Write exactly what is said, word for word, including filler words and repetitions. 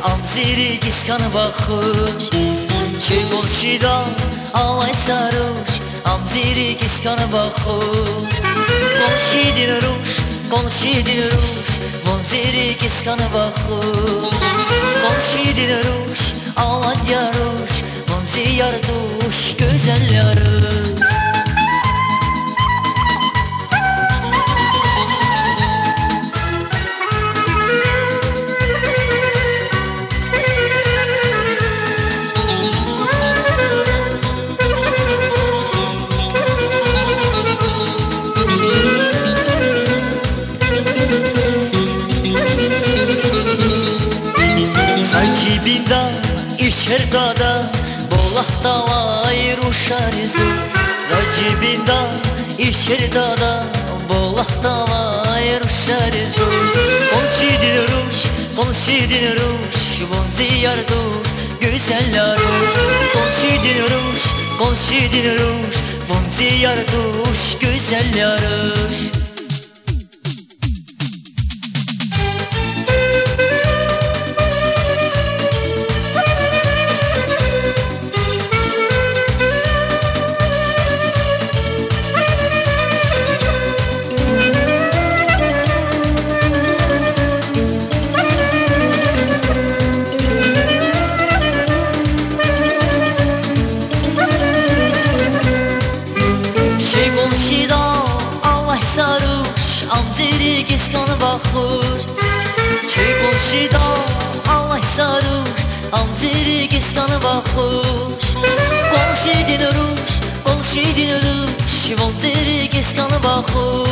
amziri kıskanı bakış. Çey konşida alay sarış, amziri kıskanı bakış. Konşi dinruş, konşi dinruş, vonziri kıskanı bakış. Konşi dinruş, alay yaruş, vonzi yarduş, güzel yarış. Binda içer dada bolakta vay ruşarız gül. Zacibinda içer dada bolakta vay ruşarız gül. Konşi dinruş, konşi dinruş, vonzi yarduş, güzel yaruş. Konşi dinruş, konşi dinruş, vonzi yarduş, güzel yaruş. Amziri kıskanı bakır. Çey konşida alay sarır, amziri kıskanı bakır. Konşi dinruş, konşi dinruş, vonziri kıskanı bakır.